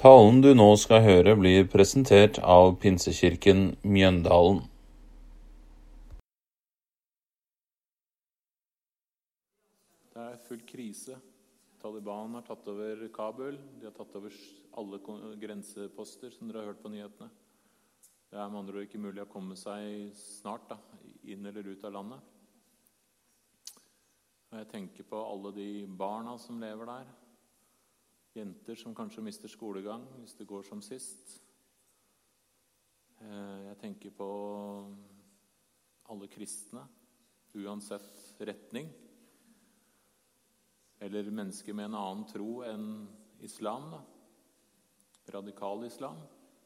Talen du nå skal høre blir presentert av Pinsekirken Mjøndalen. Det er full krise. Taliban har tatt over Kabul. De har tatt over alle grenseposter som dere har hørt på nyhetene. Det er med andre ord ikke mulig å komme seg snart inn eller ut av landet. Og jeg tenker på alle de barna som lever der. Jenter som kanskje mister skolegang hvis det går som sist. Jeg tenker på alle kristne, uansett retning. Eller mennesker med en annen tro enn islam, radikal islam,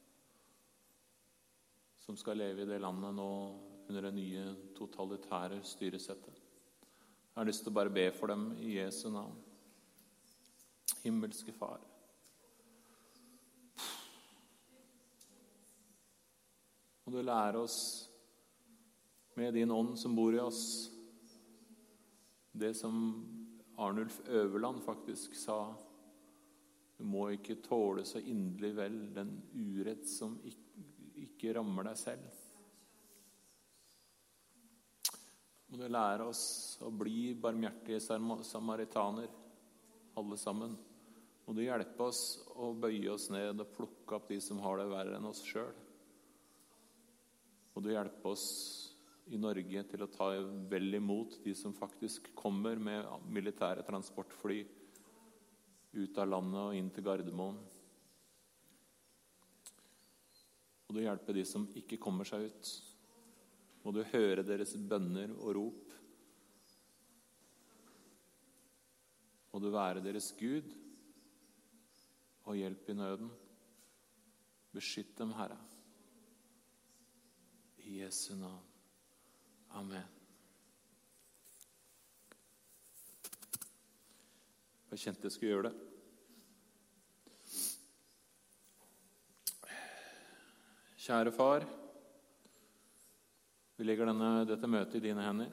som skal leve i det landet nå under det nye totalitære styresettet. Jeg har lyst til å bare be for dem i Jesu navn. Himmelske Far. Og du lærer oss med din ånd som bor i oss, det som Arnulf Øverland faktisk sa: du må ikke tåle så inderlig vel den urett som ikke rammer deg selv. Og du lærer oss å bli barmhjertige samaritaner, alle sammen. Og du hjelper oss å bøye oss ned og plukke opp de som har det verre enn oss selv. Og du hjelper oss i Norge til å ta vel imot de som faktisk kommer med militære transportfly ut av landet og inn til Gardermoen. Og du hjelper de som ikke kommer seg ut. Må du høre deres bønner og rop. Må du være deres Gud og hjelp i nøden. Beskytt dem, Herre. I Jesu navn. Amen. Jeg kjente jeg skulle gjøre det. Kjære Far, vi legger dette møtet i dine hender.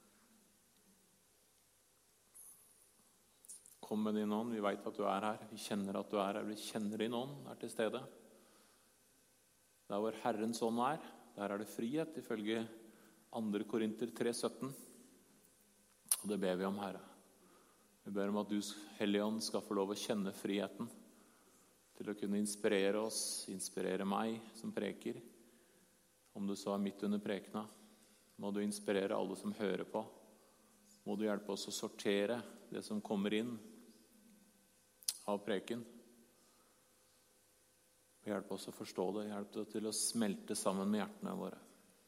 Kom med din ånd, vi vet at du er her. Vi kjenner at du er her, vi kjenner din ånd er til stede. Der hvor Herrens ånd er, der er det frihet, ifølge 2. Korinter 3,17. Og det ber vi om, Herre. Vi ber om at du, Hellige Ånd, skal få lov å kjenne friheten til å kunne inspirere oss, inspirere meg som preker. Om du så er midt under prekena, må du inspirere alle som hører på. Må du hjelpe oss å sortere det som kommer inn av preken. Hjelpe oss å forstå det, hjelpe oss til å smelte sammen med hjertene våre.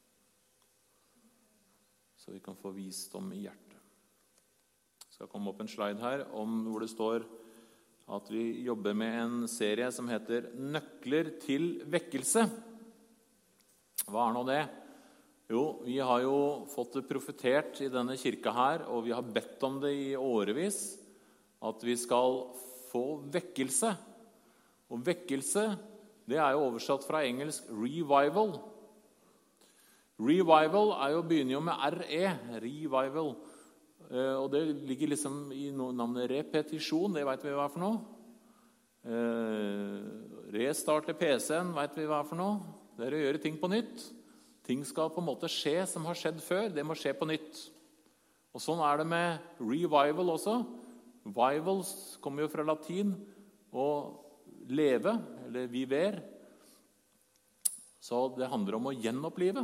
Så vi kan få visdom i hjertet. Det skal komme opp en slide her hvor det står at vi jobber med en serie som heter Nøkler til vekkelse. Hva er nå det? Jo, vi har jo fått det profetert i denne kirka her, og vi har bedt om det i årevis, at vi skal få vekkelse. Og vekkelse, det er jo oversatt fra engelsk revival. Revival begynner jo med RE, revival. Og det ligger liksom i navnet repetisjon, det vet vi hva er for noe. Restarte PC-en, vet vi hva er for noe. Det er å gjøre ting på nytt. Ting skal på en måte skje som har skjedd før, det må skje på nytt. Og sånn er det med revival også. Vivals kommer jo fra latin, og leve, eller viver. Så det handler om å gjenopplive.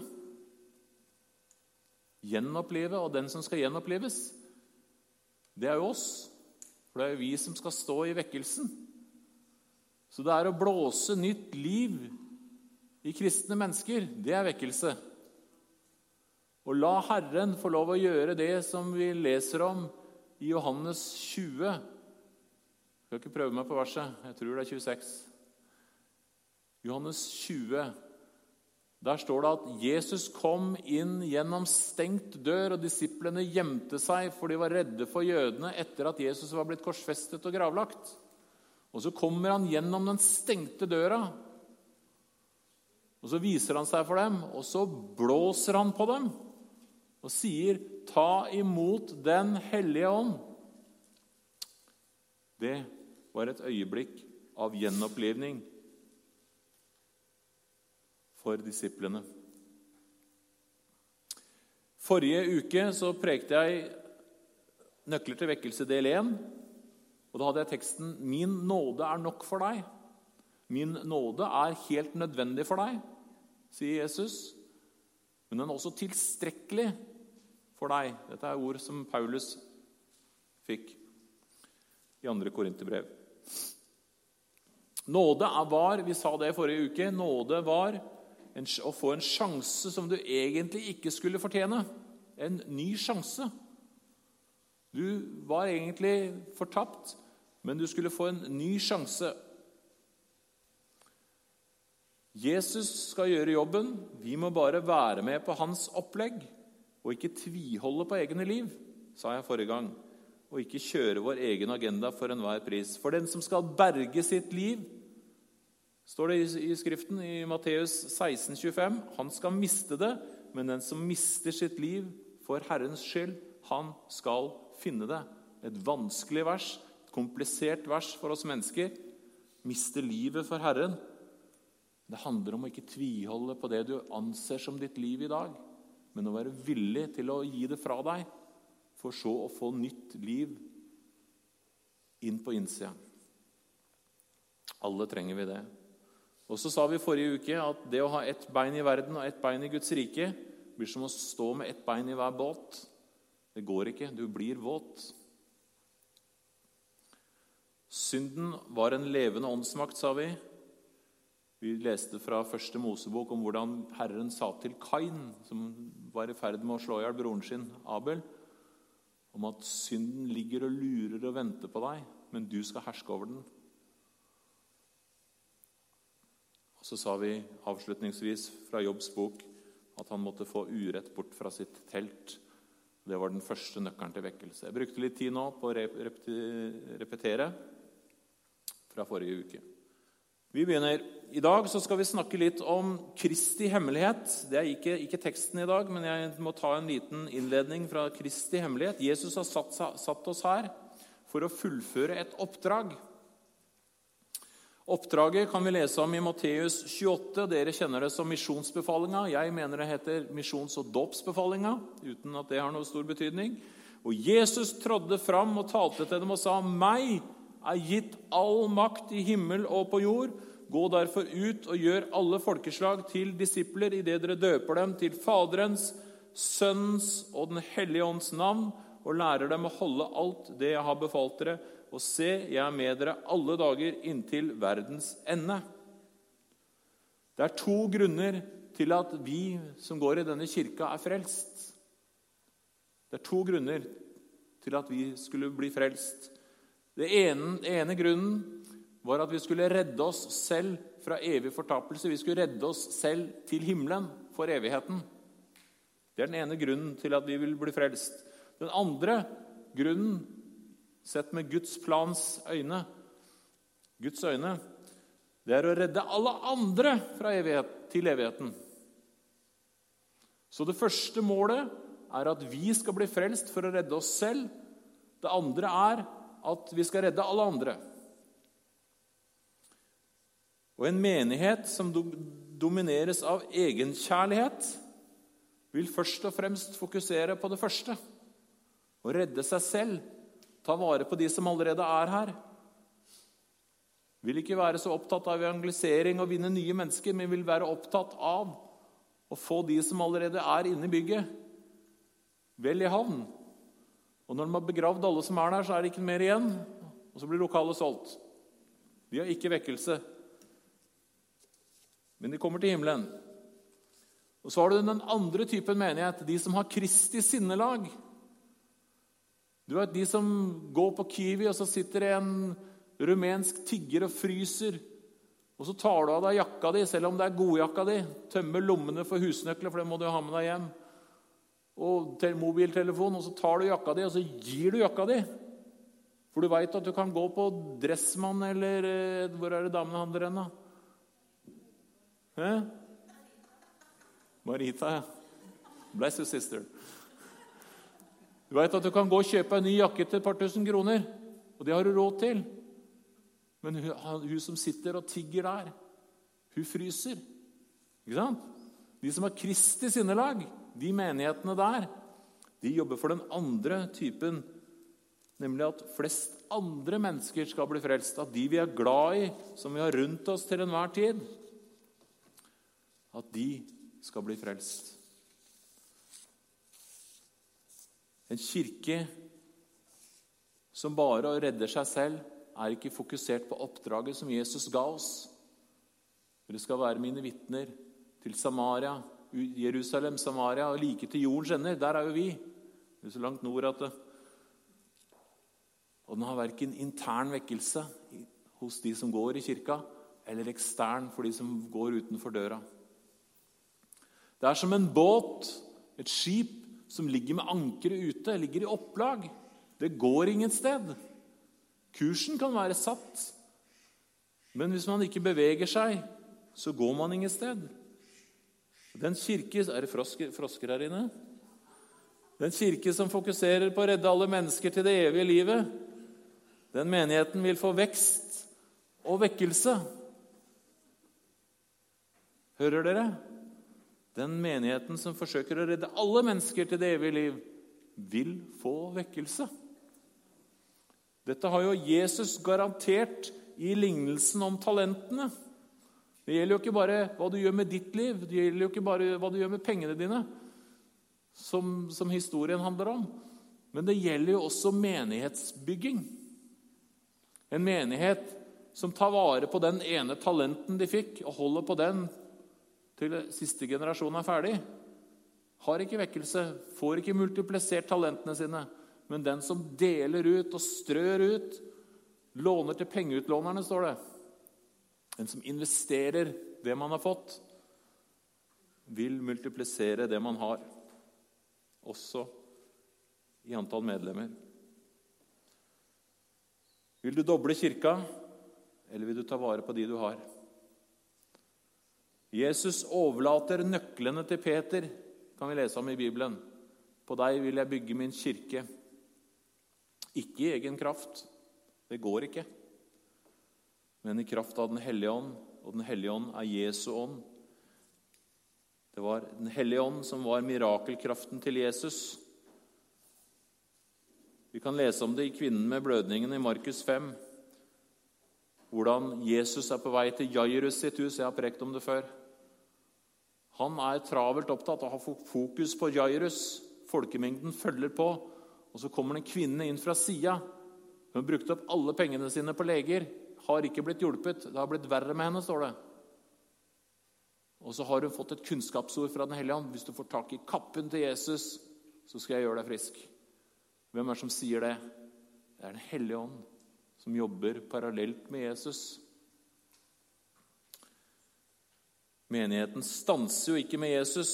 Gjenopplive, og den som skal gjenopplives, det er jo oss. For det er jo vi som skal stå i vekkelsen. Så det er å blåse nytt liv i kristne mennesker, det er vekkelse. Og la Herren få lov å gjøre det som vi leser om i Johannes 20. Jeg skal ikke prøve meg på verset, jeg tror det er 26. Johannes 20. Der står det at Jesus kom inn gjennom stengt dør, og disiplene gjemte seg, for de var redde for jødene etter at Jesus var blitt korsfestet og gravlagt. Og så kommer han gjennom den stengte døra, og så viser han seg for dem, og så blåser han på dem, og sier, ta imot den hellige ånd. Det var et øyeblikk av gjenopplivning for disiplene. Forrige uke så prekte jeg nøkler til vekkelse del 1, og da hadde jeg teksten «Min nåde er nok for deg». Min nåde er helt nødvendig for deg, sier Jesus, men den er også tilstrekkelig for deg. Dette er ord som Paulus fikk i 2. Korinterbrev. Nåde var, vi sa det forrige uke, nåde var å få en sjanse som du egentlig ikke skulle fortjene. En ny sjanse. Du var egentlig fortapt, men du skulle få en ny sjanse. Jesus skal gjøre jobben. Vi må bare være med på hans opplegg, og ikke tviholde på egne liv, sa jeg forrige gang, og ikke kjøre vår egen agenda for enhver pris. For den som skal berge sitt liv, står det i skriften i Matteus 16,25, han skal miste det, men den som mister sitt liv for Herrens skyld, han skal finne det. Et vanskelig vers, et komplisert vers for oss mennesker. Miste livet for Herren. Det handler om å ikke tviholde på det du anser som ditt liv i dag, men å være villig til å gi det fra deg, for så å få nytt liv inn på innsida. Alle trenger vi det. Og så sa vi forrige uke at det å ha ett bein i verden og ett bein i Guds rike blir som å stå med ett bein i hver båt. Det går ikke, du blir våt. Synden var en levende åndsmakt, sa vi. Vi leste fra 1. Mosebok om hvordan Herren sa til Kain, som var i ferd med å slå ihjel broren sin, Abel, om at synden ligger og lurer og venter på deg, men du skal herske over den. Så sa vi avslutningsvis fra Jobbs bok at han måtte få urett bort fra sitt telt. Det var den første nøkkelen til vekkelse. Jeg brukte litt tid nå på å repetere fra forrige uke. Vi begynner. I dag så skal vi snakke litt om Kristi hemmelighet. Det er ikke teksten i dag, men jeg må ta en liten innledning fra Kristi hemmelighet. Jesus har satt oss her for å fullføre et oppdrag. Oppdraget kan vi lese om i Matteus 28. Dere kjenner det som misjonsbefalinga. Jeg mener det heter misjons- og dåpsbefalinga, uten at det har noe stor betydning. Og Jesus trådde fram og talte til dem og sa, «Meg er gitt all makt i himmel og på jord. Gå derfor ut og gjør alle folkeslag til disipler i det dere døper dem til Faderens, Sønnens og Den hellige ånds navn, og lærer dem å holde alt det jeg har befalt dere. Og se, jeg er med dere alle dager inntil verdens ende.» Det er 2 grunner til at vi som går i denne kirka er frelst. Det er 2 grunner til at vi skulle bli frelst. Det ene grunnen var at vi skulle redde oss selv fra evig fortapelse. Vi skulle redde oss selv til himmelen for evigheten. Det er den ene grunnen til at vi vil bli frelst. Den andre grunnen, sett med Guds plans øyne, Guds øyne, det er å redde alle andre fra til evigheten. Så det første målet er at vi skal bli frelst for å redde oss selv. Det andre er at vi skal redde alle andre. Og en menighet som domineres av egenkjærlighet vil først og fremst fokusere på det første. Å redde seg selv. Ta vare på de som allerede er her. Vil ikke være så opptatt av evangelisering og vinne nye mennesker, men vil være opptatt av å få de som allerede er inne i bygget, vel i havn. Og når de har begravd alle som er der, så er det ikke mer igjen, og så blir lokalet solgt. De har ikke vekkelse, men de kommer til himmelen. Og så har du den andre typen menighet, de som har Kristi sinnelag. Du vet, de som går på Kiwi, og så sitter det en rumensk tigger og fryser. Og så tar du av deg jakka di, selv om det er godjakka di. Tømmer lommene for husnøkler, for det må du ha med deg hjem. Og mobiltelefon, og så tar du jakka di, og så gir du jakka di. For du vet at du kan gå på Dressmann, eller hvor er det damene handler hen da? Marita, ja. Bless you, sister. Du vet at du kan gå og kjøpe en ny jakke til et par tusen kroner, og det har du råd til. Men hun som sitter og tigger der, hun fryser. Ikke sant? De som har Kristi sinnelag, de menighetene der, de jobber for den andre typen, nemlig at flest andre mennesker skal bli frelst, at de vi er glad i, som vi har rundt oss til enhver tid, at de skal bli frelst. En kirke som bare redder seg selv, er ikke fokusert på oppdraget som Jesus ga oss. Dere skal være mine vitner til Samaria, Jerusalem, Samaria, og like til jordens ender. Der er jo vi. Det er så langt nord at det. Og den har hverken intern vekkelse hos de som går i kirka, eller ekstern for de som går utenfor døra. Det er som en båt, et skip, som ligger med ankeret ute, ligger i opplag. Det går ingen sted. Kursen kan være satt, men hvis man ikke beveger seg, så går man ingen sted. Den kirke, er det frosker her inne? Den kirke som fokuserer på å redde alle mennesker til det evige livet, den menigheten vil få vekst og vekkelse. Hører dere? Den menigheten som forsøker å redde alle mennesker til det evige liv, vil få vekkelse. Dette har jo Jesus garantert i lignelsen om talentene. Det gjelder jo ikke bare hva du gjør med ditt liv, det gjelder jo ikke bare hva du gjør med pengene dine, som historien handler om. Men det gjelder jo også menighetsbygging. En menighet som tar vare på den ene talenten de fikk, og holder på den til siste generasjon er ferdig, har ikke vekkelse, får ikke multiplisert talentene sine, men den som deler ut og strør ut, låner til pengeutlånerne, står det. Den som investerer det man har fått, vil multiplisere det man har, også i antall medlemmer. Vil du doble kirka, eller vil du ta vare på de du har? Jesus overlater nøklene til Peter, kan vi lese om i Bibelen. På deg vil jeg bygge min kirke. Ikke i egen kraft, det går ikke. Men i kraft av Den hellige ånd, og Den hellige ånd er Jesu ånd. Det var Den hellige ånd som var mirakelkraften til Jesus. Vi kan lese om det i kvinnen med blødningen i Markus 5. Hvordan Jesus er på vei til Jairus sitt hus. Jeg har prekt om det før. Han er travelt opptatt av å ha fokus på Jairus. Folkemengden følger på. Og så kommer det en kvinne inn fra siden. Hun har brukt opp alle pengene sine på leger. Har ikke blitt hjulpet. Det har blitt verre med henne, står det. Og så har hun fått et kunnskapsord fra Den hellige ånd. Hvis du får tak i kappen til Jesus, så skal jeg gjøre deg frisk. Hvem er det som sier det? Det er Den hellige ånd som jobber parallelt med Jesus. Menigheten stanser jo ikke med Jesus.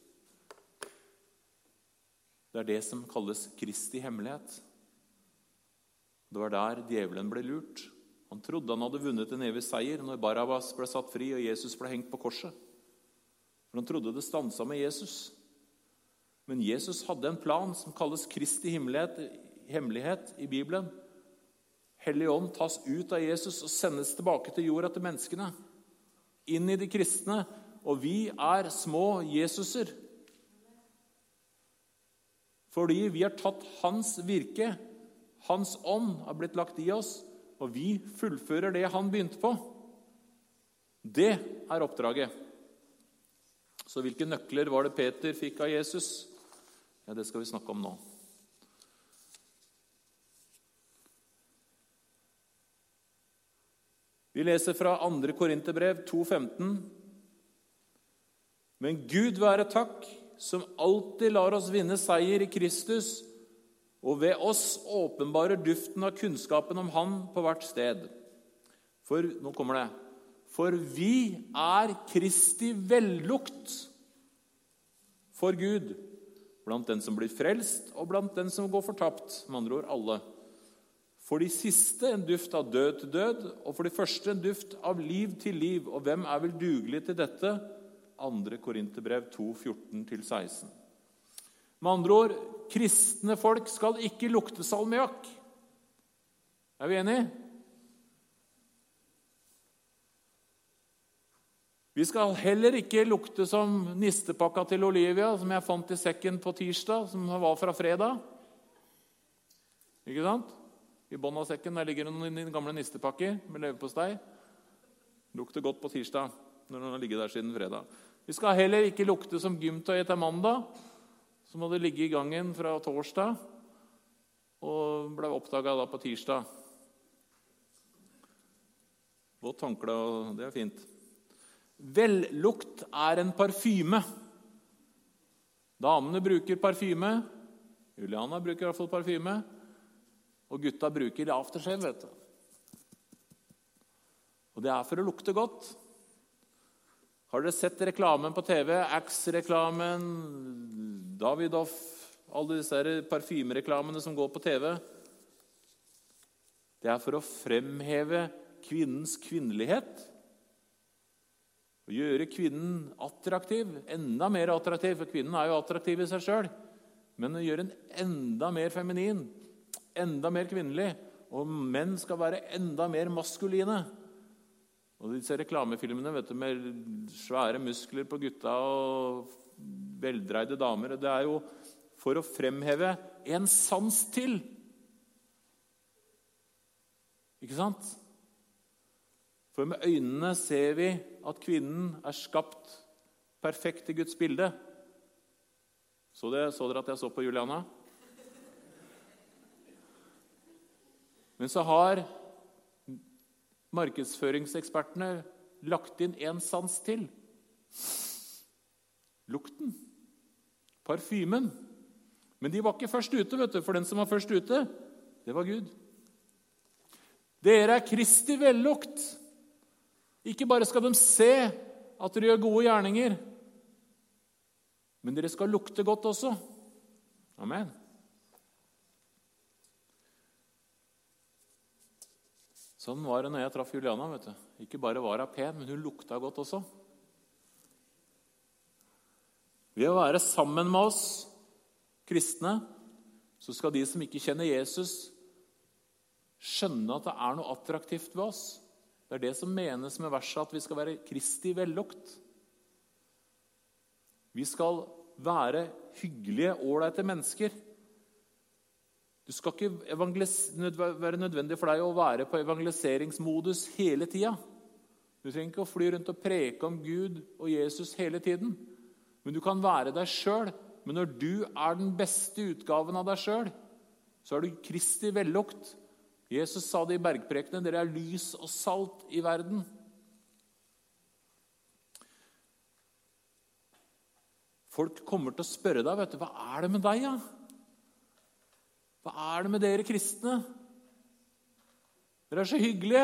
Det er det som kalles Kristi hemmelighet. Det var der djevelen ble lurt. Han trodde han hadde vunnet en evig seier når Barabbas ble satt fri og Jesus ble hengt på korset. For han trodde det stansa med Jesus. Men Jesus hadde en plan som kalles Kristi hemmelighet i Bibelen. Hellig ånd tas ut av Jesus og sendes tilbake til jorda til menneskene. Inn i de kristne, og vi er små Jesuser. Fordi vi har tatt hans virke, hans ånd har blitt lagt i oss, og vi fullfører det han begynte på. Det er oppdraget. Så hvilke nøkler var det Peter fikk av Jesus? Ja, det skal vi snakke om nå. Vi leser fra 2. Korinterbrev 2,15. Men Gud være takk, som alltid lar oss vinne seier i Kristus, og ved oss åpenbarer duften av kunnskapen om Han på hvert sted. For, nå kommer det, for vi er Kristi vellukt for Gud, blant den som blir frelst, og blant den som går fortapt, med andre ord alle. For de siste en duft av død til død, og for de første en duft av liv til liv. Og hvem er vel dugelig til dette? 2. Korinterbrev 2,14-16. Med andre ord, kristne folk skal ikke lukte salmiakk. Er vi enige? Vi skal heller ikke lukte som nistepakka til Olivia, som jeg fant i sekken på tirsdag, som var fra fredag. Ikke sant? I bånd av sekken der ligger noen gamle nistepakker med leverpostei. Lukter godt på tirsdag, når den har ligget der siden fredag. Vi skal heller ikke lukte som gymtøy til mandag, som hadde ligget i gangen fra torsdag, og ble oppdaget da på tirsdag. Godt håndkle, og det er fint. Vellukt er en parfyme. Damene bruker parfyme. Juliana bruker i hvert fall parfyme. Og gutta bruker aftershave, vet du. Og det er for å lukte godt. Har dere sett reklamen på TV? Axe-reklamen, Davidoff, alle disse parfymereklamene som går på TV. Det er for å fremheve kvinnens kvinnelighet. Å gjøre kvinnen attraktiv, enda mer attraktiv, for kvinnen er jo attraktiv i seg selv, men å gjøre en enda mer feminin, enda mer kvinnelig, og menn skal være enda mer maskuline. Og disse reklamefilmene, vet du, med svære muskler på gutta og veldreide damer, det er jo for å fremheve en sans til. Ikke sant? For med øynene ser vi at kvinnen er skapt perfekt i Guds bilde. Så dere at jeg så på Juliana? Men så har markedsføringsekspertene lagt inn en sans til. Lukten. Parfymen. Men de var ikke først ute, vet du, for den som var først ute, det var Gud. Dere er Kristi vellukt. Ikke bare skal de se at dere gjør gode gjerninger, men dere skal lukte godt også. Amen. Sånn var det når jeg traff Juliana, vet du. Ikke bare var hun pen, men hun lukta godt også. Ved å være sammen med oss, kristne, så skal de som ikke kjenner Jesus, skjønne at det er noe attraktivt ved oss. Det er det som menes med verset, at vi skal være Kristi vellukt. Vi skal være hyggelige, ålreite mennesker. Det skal ikke være nødvendig for deg å være på evangeliseringsmodus hele tida. Du trenger ikke å fly rundt og preke om Gud og Jesus hele tiden. Men du kan være deg selv. Men når du er den beste utgaven av deg selv, så er du Kristi vellukt. Jesus sa det i bergprekene, dere er lys og salt i verden. Folk kommer til å spørre deg, vet du, hva er det med deg, ja? Hva er det med dere kristne? Dere er så hyggelige.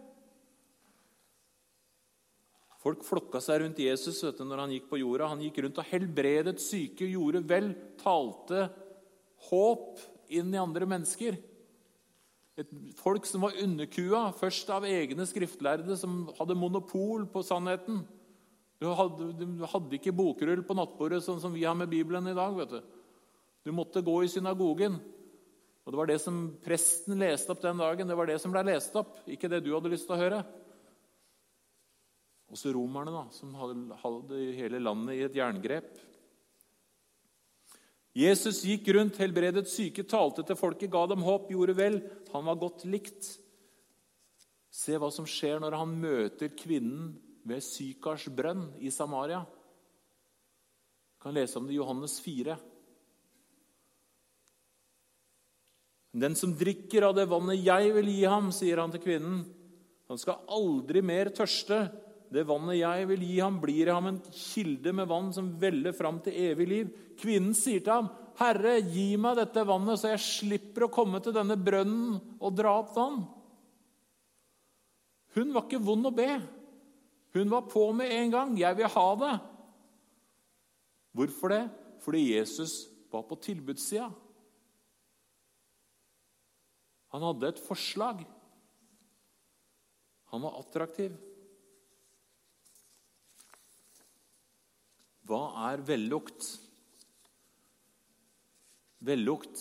Folk flokka seg rundt Jesus, vet du, når han gikk på jorda. Han gikk rundt og helbredet syke, gjorde vel, talte håp inn i andre mennesker. Et folk som var underkua, først av egne skriftlærde som hadde monopol på sannheten. Du hadde ikke bokrull på nattbordet sånn som vi har med Bibelen i dag, vet du. Du måtte gå i synagogen. Og det var det som presten leste opp den dagen. Det var det som ble lest opp, ikke det du hadde lyst til å høre. Og så romerne da, som hadde hele landet i et jerngrep. Jesus gikk rundt, helbredet syke, talte til folket, ga dem håp, gjorde vel. Han var godt likt. Se hva som skjer når han møter kvinnen ved Sykars brønn i Samaria. Du kan lese om det i Johannes 4. Den som drikker av det vannet jeg vil gi ham, sier han til kvinnen, han skal aldri mer tørste. Det vannet jeg vil gi ham, blir i ham en kilde med vann som veller fram til evig liv. Kvinnen sier til ham, Herre, gi meg dette vannet, så jeg slipper å komme til denne brønnen og dra opp vann. Hun var ikke vond å be. Hun var på med en gang. Jeg vil ha det. Hvorfor det? Fordi Jesus var på tilbudssida. Han hadde et forslag. Han var attraktiv. Hva er vellukt? Vellukt.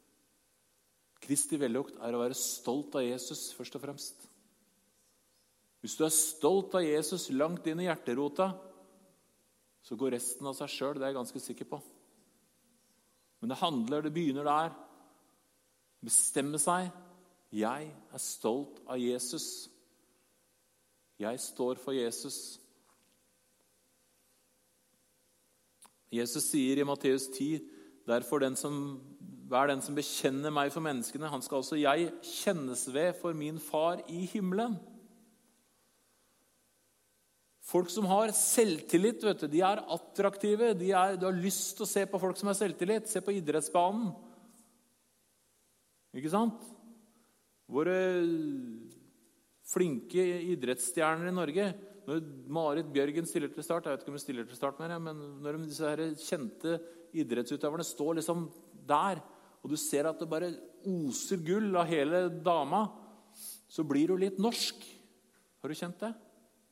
Kristi vellukt er å være stolt av Jesus, først og fremst. Hvis du er stolt av Jesus langt inn i hjerterota, så går resten av seg selv, det er jeg ganske sikker på. Men det begynner der. Bestemme seg. Jeg er stolt av Jesus. Jeg står for Jesus. Jesus sier i Matteus 10, derfor hver den som bekjenner meg for menneskene, han skal også jeg kjennes ved for min far i himmelen. Folk som har selvtillit, vet du, de er attraktive. Du har lyst til å se på folk som har selvtillit. Se på idrettsbanen. Ikke sant? Våre flinke idrettsstjerner i Norge. Når Marit Bjørgen stiller til start, jeg vet ikke om hun stiller til start mer, men når disse her kjente idrettsutøverne står liksom der, og du ser at det bare oser gull av hele dama, så blir du litt norsk. Har du kjent det?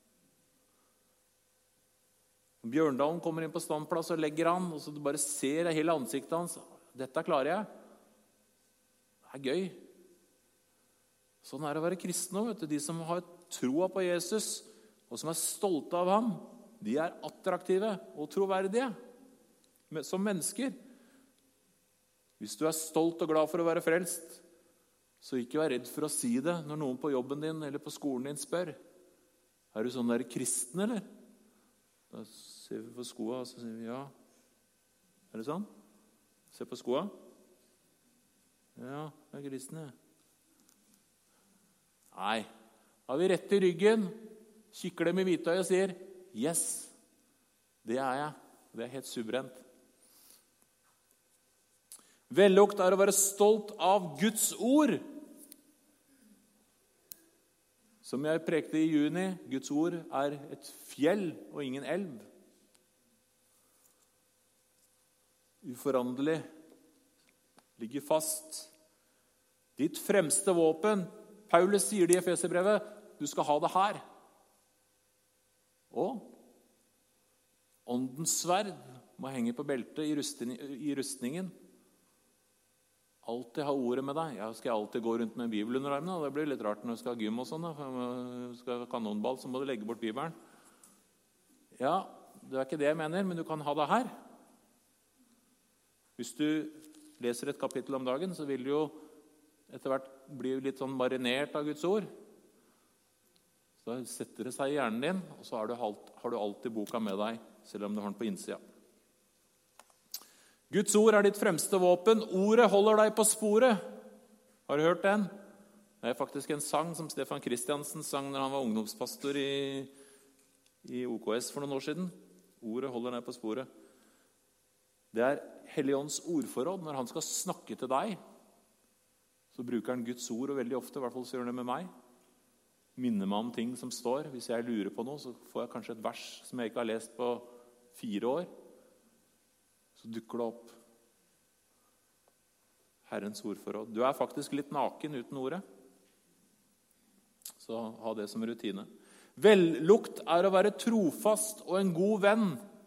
Bjørndalen kommer inn på standplass og legger han, og så du bare ser hele ansiktet hans. Dette klarer jeg. Det er gøy. Sånn er det å være kristne, vet du. De som har troa på Jesus, og som er stolte av ham, de er attraktive og troverdige som mennesker. Hvis du er stolt og glad for å være frelst, så ikke vær redd for å si det når noen på jobben din eller på skolen din spør. Er du sånn der kristen, eller? Da ser vi på skoa, og så sier vi ja. Er det sånn? Se på skoa. Ja, jeg er kristen, jeg. Nei. Har vi rett i ryggen, kikker dem i hvitøyet og sier yes, det er jeg. Det er helt suverent. Vellukt er å være stolt av Guds ord. Som jeg prekte i juni, Guds ord er et fjell og ingen elv. Uforanderlig, ligger fast. Ditt fremste våpen, Paulus sier det i Efeserbrevet, du skal ha det her. Og åndens sverd må henge på beltet i rustningen. Alltid ha ordet med deg. Jeg skal alltid gå rundt med en bibel under armen. Det blir litt rart når du skal ha gym og sånn. Skal ha kanonball, så må du legge bort bibelen. Ja, det er ikke det jeg mener, men du kan ha det her. Hvis du leser et kapittel om dagen, så vil du jo etter hvert bli litt sånn marinert av Guds ord. Så da setter det seg i hjernen din, og så har du alltid boka med deg, selv om du har den på innsida. Guds ord er ditt fremste våpen. Ordet holder deg på sporet. Har du hørt den? Det er faktisk en sang som Stefan Kristiansen sang når han var ungdomspastor i OKS for noen år siden. Ordet holder deg på sporet. Det er Helligåndens ordforråd. Når han skal snakke til deg, så bruker han Guds ord, og veldig ofte, i hvert fall så gjør han det med meg, minner meg om ting som står. Hvis jeg lurer på noe, så får jeg kanskje et vers som jeg ikke har lest på 4 år. Så dukker det opp. Herrens ordforråd. Du er faktisk litt naken uten ordet. Så ha det som rutine. Vellukt er å være trofast og en god venn.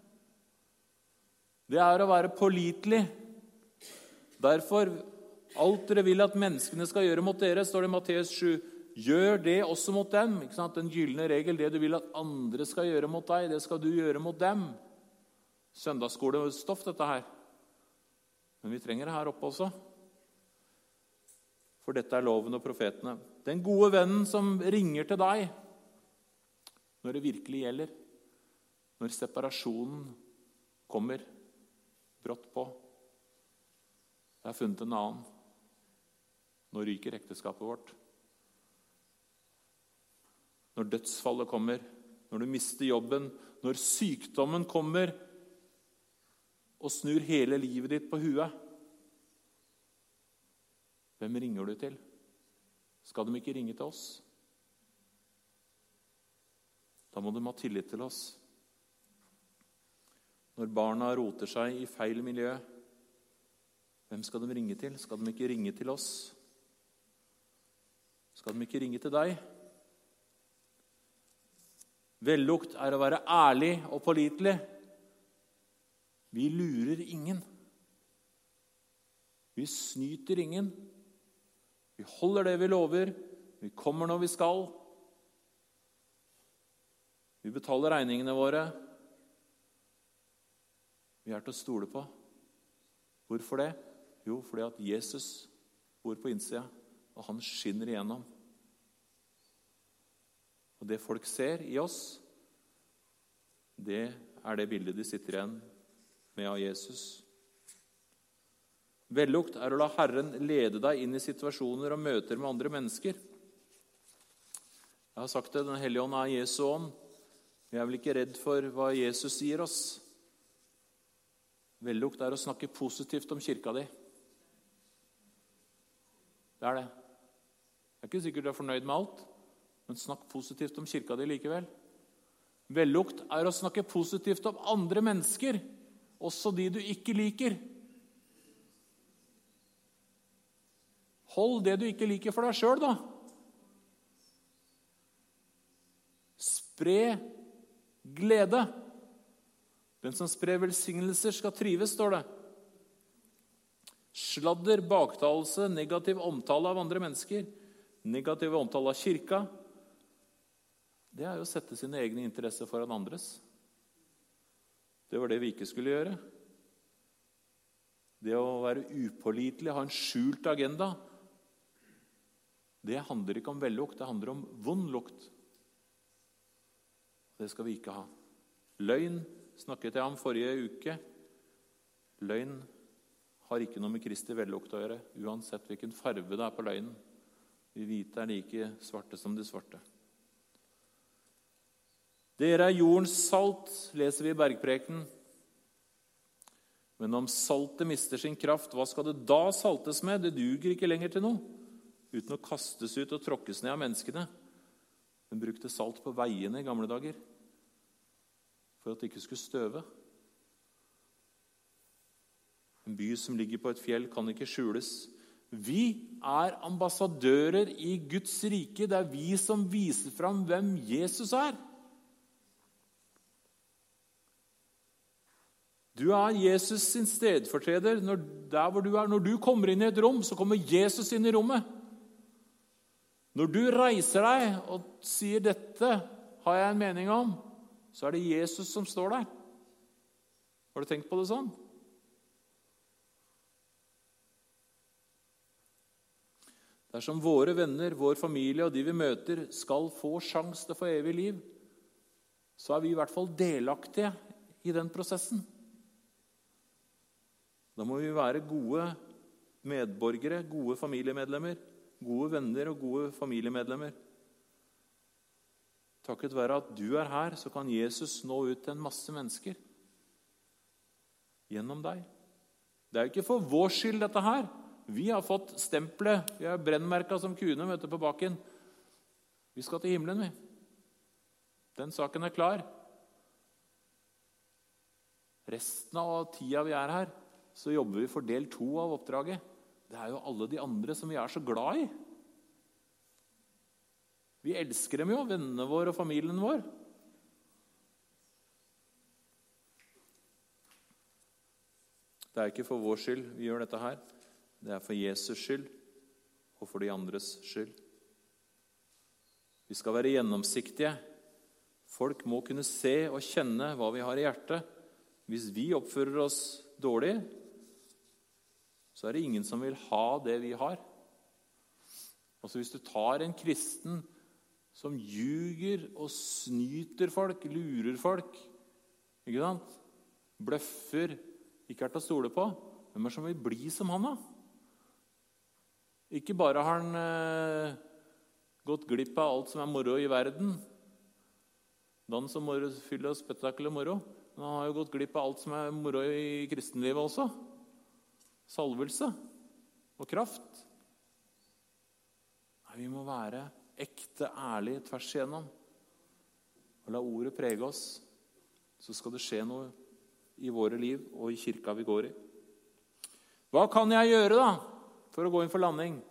Det er å være pålitelig. Derfor, alt dere vil at menneskene skal gjøre mot dere, står det i Matteus 7, gjør det også mot dem. Ikke sant? Den gyllene regel, det du vil at andre skal gjøre mot deg, det skal du gjøre mot dem. Søndagsskolestoff, dette her. Men vi trenger det her oppe også. For dette er loven og profetene. Den gode vennen som ringer til deg når det virkelig gjelder. Når separasjonen kommer brått på. Jeg har funnet en annen. Nå ryker ekteskapet vårt. Når dødsfallet kommer, når du mister jobben, når sykdommen kommer og snur hele livet ditt på huet. Hvem ringer du til? Skal de ikke ringe til oss? Da må de ha tillit til oss. Når barna roter seg i feil miljø, hvem skal de ringe til? Skal de ikke ringe til oss? Skal de ikke ringe til deg? Vellukt er å være ærlig og pålitelig. Vi lurer ingen. Vi snyter ingen. Vi holder det vi lover. Vi kommer når vi skal. Vi betaler regningene våre. Vi er til å stole på. Hvorfor det? Jo, fordi at Jesus bor på innsida, og han skinner igjennom. Og det folk ser i oss, det er det bildet de sitter igjen med av Jesus. Vellukt er å la Herren lede deg inn i situasjoner og møter med andre mennesker. Jeg har sagt det, Den hellige ånd er Jesu ånd. Vi er vel ikke redd for hva Jesus sier oss. Vellukt er å snakke positivt om kirka di. Det er det. Jeg er ikke sikkert du er fornøyd med alt, men snakk positivt om kirka di likevel. Vellukt er å snakke positivt om andre mennesker, også de du ikke liker. Hold det du ikke liker for deg selv, da. Spre glede. Den som sprer velsignelser skal trives, står det. Sladder, baktalelse, negativ omtale av andre mennesker, negativ omtale av kirka, det er jo å sette sine egne interesser foran andres. Det var det vi ikke skulle gjøre. Det å være upålitelig, ha en skjult agenda, det handler ikke om vellukt, det handler om vond lukt. Det skal vi ikke ha. Løgn snakket jeg om forrige uke. Løgn har ikke noe med Kristi vellukt å gjøre, uansett hvilken farve det er på løgnen. De hvite er like svarte som de svarte. Dere er jordens salt, leser vi i Bergprekenen. Men om saltet mister sin kraft, hva skal det da saltes med? Det duger ikke lenger til noe, uten å kastes ut og tråkkes ned av menneskene. Den brukte salt på veiene i gamle dager, for at det ikke skulle støve. En by som ligger på et fjell kan ikke skjules. Vi er ambassadører i Guds rike. Det er vi som viser fram hvem Jesus er. Du er Jesus sin stedfortreder der hvor du er. Når du kommer inn i et rom, så kommer Jesus inn i rommet. Når du reiser deg og sier 'dette har jeg en mening om', så er det Jesus som står der. Har du tenkt på det sånn? Dersom våre venner, vår familie og de vi møter skal få sjans til å få evig liv, så er vi i hvert fall delaktige i den prosessen. Da må vi være gode medborgere, gode familiemedlemmer, gode venner og gode familiemedlemmer. Takket være at du er her, så kan Jesus nå ut til en masse mennesker gjennom deg. Det er jo ikke for vår skyld dette her. Vi har fått stempelet, vi er brennmerket som kuene, vet du, på baken. Vi skal til himmelen, vi. Den saken er klar. Resten av tida vi er her, så jobber vi for del 2 av oppdraget. Det er jo alle de andre som vi er så glad i. Vi elsker dem jo, vennene våre og familien vår. Det er ikke for vår skyld vi gjør dette her. Det er for Jesus skyld og for de andres skyld. Vi skal være gjennomsiktige. Folk må kunne se og kjenne hva vi har i hjertet. Hvis vi oppfører oss dårlig, så er det ingen som vil ha det vi har. Altså hvis du tar en kristen som ljuger og snyter folk, lurer folk, ikke sant? Bløffer, ikke er til å stole på, hvem er som vil bli som han da? Ikke bare har han gått glipp av alt som er moro i verden, dans og moro, fyll og spektakel og moro, men han har jo gått glipp av alt som er moro i kristenlivet også. Salvelse og kraft. Nei, vi må være ekte, ærlig, tvers igjennom. Og la ordet prege oss. Så skal det skje noe i våre liv og i kirka vi går i. Hva kan jeg gjøre da, for å gå inn for landing?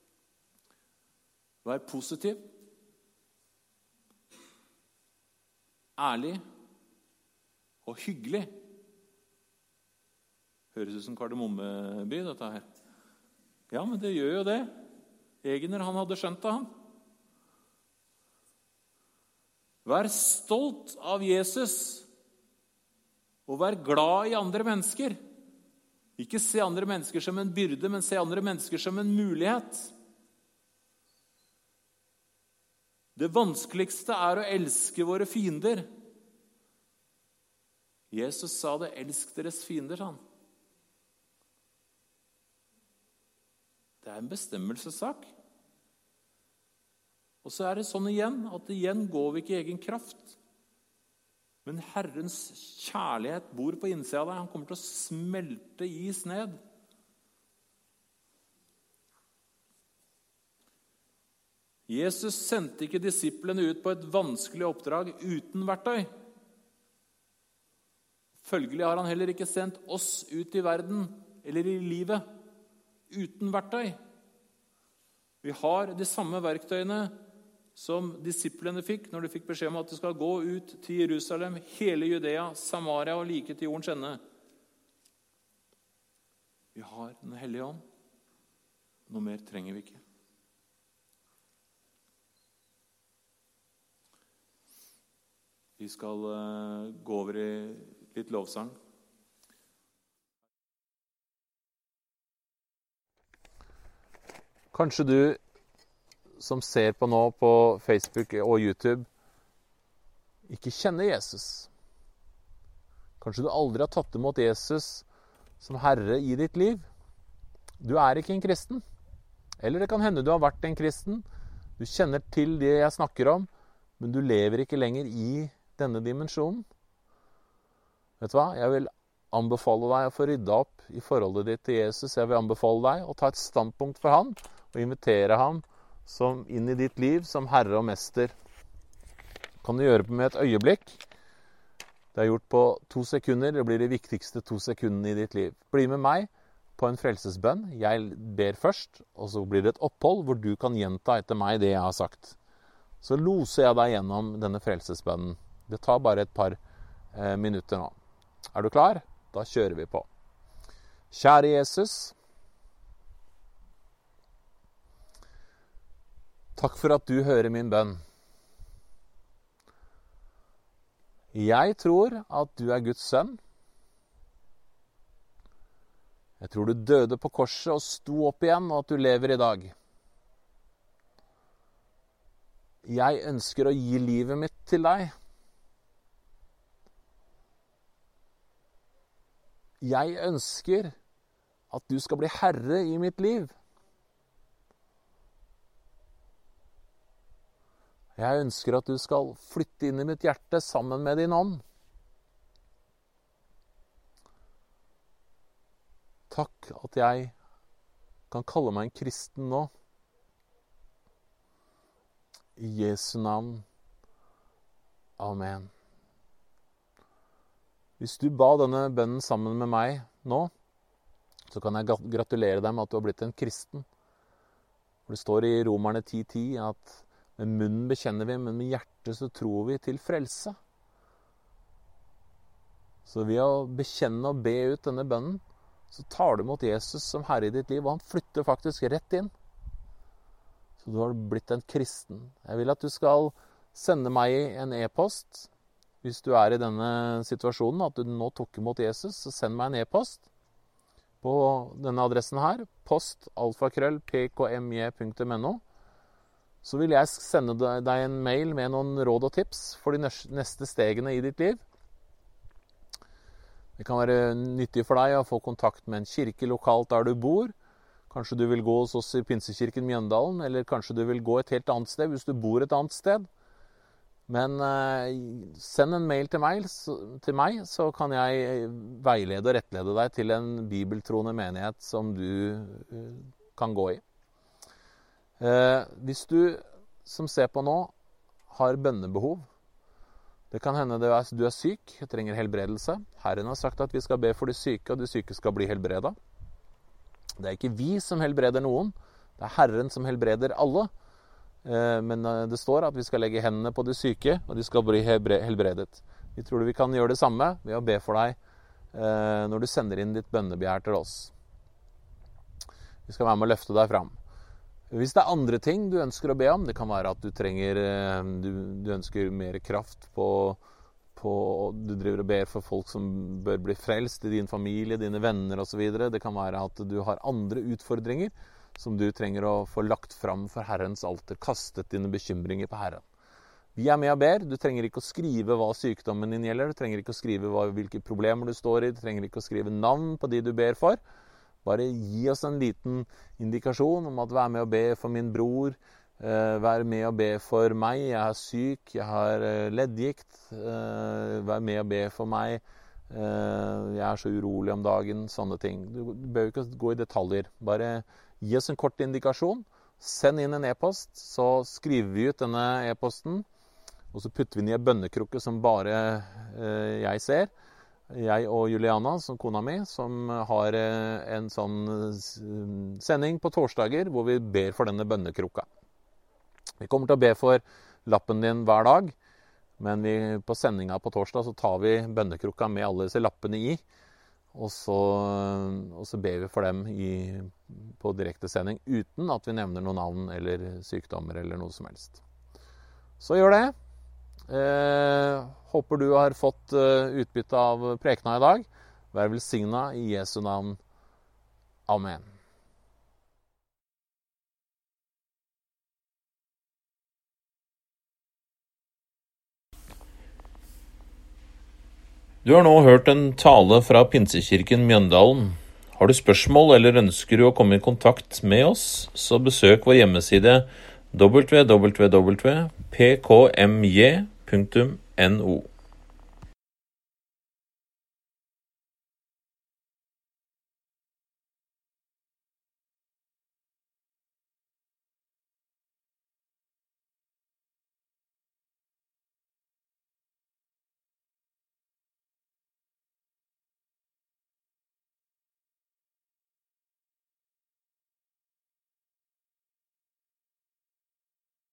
Vær positiv. Ærlig. Og hyggelig. Høres ut som Kardemommeby, dette her. Ja, men det gjør jo det. Egner, han hadde skjønt det, han. Vær stolt av Jesus, og vær glad i andre mennesker. Ikke se andre mennesker som en byrde, men se andre mennesker som en mulighet. Det vanskeligste er å elske våre fiender. Jesus sa det, elsk deres fiender, sa han. Det er en bestemmelsessak. Og så er det sånn igjen, at igjen går vi ikke i egen kraft. Men Herrens kjærlighet bor på innsida av deg. Han kommer til å smelte is ned. Jesus sendte ikke disiplene ut på et vanskelig oppdrag uten verktøy. Følgelig har han heller ikke sendt oss ut i verden, eller i livet, uten verktøy. Vi har de samme verktøyene som disiplene fikk når de fikk beskjed om at de skal gå ut til Jerusalem, hele Judea, Samaria og like til jordens ende. Vi har Den hellige ånd. Noe mer trenger vi ikke. Vi skal gå over i litt lovsang. Kanskje du som ser på nå på Facebook og YouTube ikke kjenner Jesus. Kanskje du aldri har tatt imot Jesus som Herre i ditt liv. Du er ikke en kristen. Eller det kan hende du har vært en kristen. Du kjenner til det jeg snakker om, men du lever ikke lenger i denne dimensjonen. Vet du hva? Jeg vil anbefale deg å få rydda opp i forholdet ditt til Jesus. Jeg vil anbefale deg å ta et standpunkt for han, og invitere ham som inn i ditt liv som Herre og Mester. Kan du gjøre det med et øyeblikk? Det er gjort på 2 sekunder. Det blir de viktigste 2 sekundene i ditt liv. Bli med meg på en frelsesbønn. Jeg ber først, og så blir det et opphold hvor du kan gjenta etter meg det jeg har sagt. Så loser jeg deg gjennom denne frelsesbønnen. Det tar bare et par minutter nå. Er du klar? Da kjører vi på. Kjære Jesus, takk for at du hører min bønn. Jeg tror at du er Guds sønn. Jeg tror du døde på korset og sto opp igjen, og at du lever i dag. Jeg ønsker å gi livet mitt til deg. Jeg ønsker at du skal bli herre i mitt liv. Jeg ønsker at du skal flytte inn i mitt hjerte sammen med din ånd. Takk at jeg kan kalle meg en kristen nå. I Jesu navn. Amen. Hvis du ba denne bønnen sammen med meg nå, så kan jeg gratulere deg med at du har blitt en kristen. Det står i Romerne 10:10 at med munnen bekjenner vi, men med hjertet så tror vi til frelse. Så ved å bekjenne og be ut denne bønnen, så tar du mot Jesus som Herre i ditt liv, og han flytter faktisk rett inn. Så du har blitt en kristen. Jeg vil at du skal sende meg en e-post. Hvis du er i denne situasjonen, at du nå tok imot Jesus, så send meg en e-post på denne adressen her, post@pkmy.no. Så vil jeg sende deg en mail med noen råd og tips for de neste stegene i ditt liv. Det kan være nyttig for deg å få kontakt med en kirke lokalt der du bor. Kanskje du vil gå hos oss i Pinsekirken Mjøndalen, eller kanskje du vil gå et helt annet sted hvis du bor et annet sted. Men send en mail til meg, så kan jeg veilede og rettlede deg til en bibeltroende menighet som du kan gå i. Hvis du som ser på nå har bønnebehov, det kan hende du er syk, trenger helbredelse. Herren har sagt at vi skal be for de syke, og de syke skal bli helbredet. Det er ikke vi som helbreder noen, det er Herren som helbreder alle. Men det står at vi skal legge hendene på de syke, og de skal bli helbredet. Vi tror vi kan gjøre det samme ved å be for deg når du sender inn ditt bønnebegjær til oss. Vi skal være med å løfte deg fram. Hvis det andre ting du ønsker å be om, det kan være at du trenger, du ønsker mer kraft du driver og ber for folk som bør bli frelst i din familie, dine venner og så videre. Det kan være at du har andre utfordringer som du trenger å få lagt fram for Herrens alter, kastet dine bekymringer på Herren. Vi er med og ber. Du trenger ikke å skrive hva sykdommen din gjelder, du trenger ikke å skrive hvilke problemer du står i, du trenger ikke å skrive navn på de du ber for. Bare gi oss en liten indikasjon om at vær med og be for min bror, vær med og be for meg, jeg er syk, jeg har leddgikt, vær med og be for meg, jeg er så urolig om dagen, sånne ting. Du bør ikke gå i detaljer, bare gi oss en kort indikasjon, send inn en e-post, så skriver vi ut denne e-posten, og så putter vi den i en bønnekrukke som bare jeg ser, jeg og Juliana, som kona mi, som har en sånn sending på torsdager hvor vi ber for denne bønnekrukka. Vi kommer til å be for lappen din hver dag, men på sendinga på torsdag så tar vi bønnekrukka med alle disse lappene i, og så ber vi for dem på direkte sending, uten at vi nevner noen navn eller sykdommer eller noe som helst. Så gjør det. Håper du har fått utbytte av prekena i dag. Vær velsignet i Jesu navn. Amen. Du har nå hørt en tale fra Pinsekirken Mjøndalen. Har du spørsmål eller ønsker du å komme i kontakt med oss, så besøk vår hjemmeside www.pkmj.no.